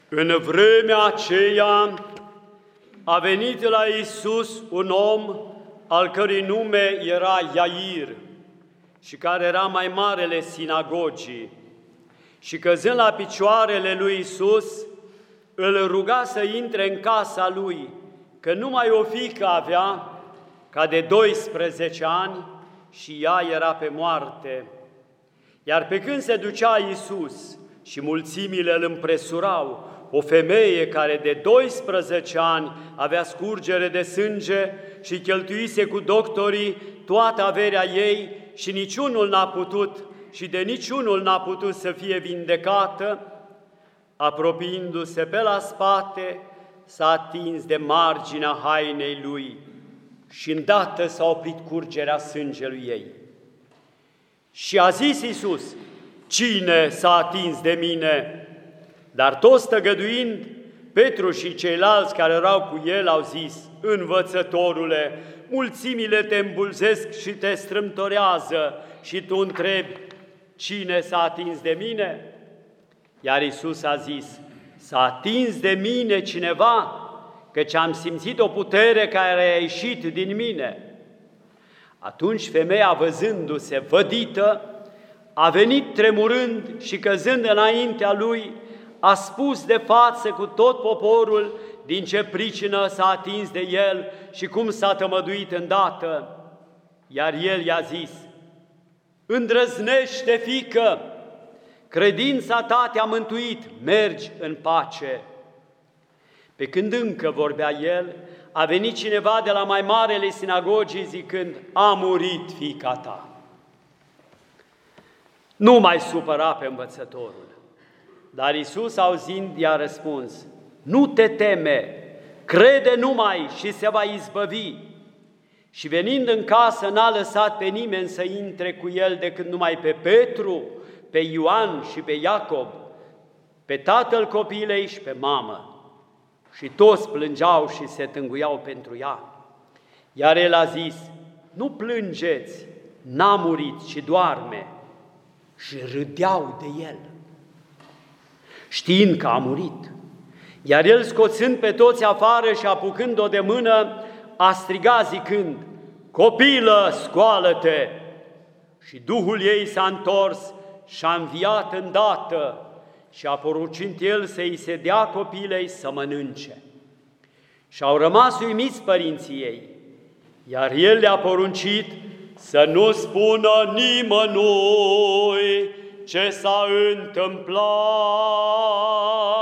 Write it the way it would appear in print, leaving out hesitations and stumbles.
În vremea aceea a venit la Iisus un om al cărui nume era Iair și care era mai marele sinagogii. Și căzând la picioarele lui Iisus, îl ruga să intre în casa lui, că numai o fiică avea, ca de 12 ani, și ea era pe moarte. Iar pe când se ducea Iisus și mulțimile îl împresurau, o femeie care de 12 ani avea scurgere de sânge și cheltuise cu doctorii toată averea ei și de niciunul n-a putut să fie vindecată, apropiindu-se pe la spate, s-a atins de marginea hainei lui și îndată s-a oprit curgerea sângelui ei. Și a zis Iisus: „Cine s-a atins de mine?” Dar toți tăgăduind, Petru și ceilalți care erau cu el au zis: „Învățătorule, mulțimile te îmbulzesc și te strâmtorează și tu întrebi: cine s-a atins de mine?” Iar Iisus a zis: „S-a atins de mine cineva, căci am simțit o putere care a ieșit din mine.” Atunci femeia, văzându-se vădită, a venit tremurând și căzând înaintea lui, a spus de față cu tot poporul din ce pricină s-a atins de el și cum s-a tămăduit îndată. Iar el i-a zis: „Îndrăznește, fiică, credința ta te-a mântuit, mergi în pace.” Pe când încă vorbea el, a venit cineva de la mai marele sinagogii zicând: „A murit fiica ta.” Nu mai supăra pe învățătorul. Dar Iisus, auzind, i-a răspuns: „Nu te teme, crede numai și se va izbăvi.” Și venind în casă, n-a lăsat pe nimeni să intre cu el decât numai pe Petru, pe Ioan și pe Iacob, pe tatăl copilei și pe mamă. Și toți plângeau și se tânguiau pentru ea. Iar el a zis: „Nu plângeți, n-a murit, ci doarme.” Și râdeau de el, știind că a murit. Iar el, scoțând pe toți afară și apucând-o de mână, a strigat zicând: „Copilă, scoală-te!” Și duhul ei s-a întors și a înviat îndată și a poruncit el să-i se dea copilei să mănânce. Și au rămas uimiți părinții ei, iar el le-a poruncit să nu spună nimănui ce s-a întâmplat.